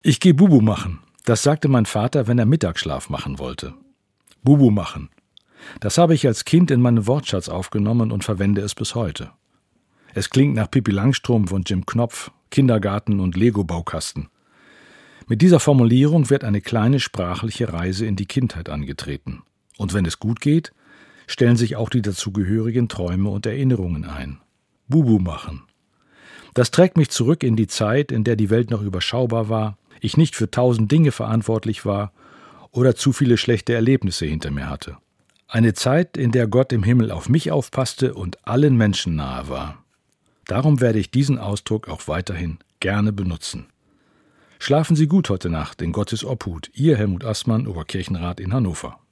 Ich gehe Bubu machen. Das sagte mein Vater, wenn er Mittagsschlaf machen wollte. Bubu machen. Das habe ich als Kind in meinen Wortschatz aufgenommen und verwende es bis heute. Es klingt nach Pippi Langstrumpf und Jim Knopf, Kindergarten und Lego-Baukasten. Mit dieser Formulierung wird eine kleine sprachliche Reise in die Kindheit angetreten. Und wenn es gut geht, stellen sich auch die dazugehörigen Träume und Erinnerungen ein. Bubu machen. Das trägt mich zurück in die Zeit, in der die Welt noch überschaubar war, ich nicht für 1000 Dinge verantwortlich war oder zu viele schlechte Erlebnisse hinter mir hatte. Eine Zeit, in der Gott im Himmel auf mich aufpasste und allen Menschen nahe war. Darum werde ich diesen Ausdruck auch weiterhin gerne benutzen. Schlafen Sie gut heute Nacht in Gottes Obhut. Ihr Helmut Assmann, Oberkirchenrat in Hannover.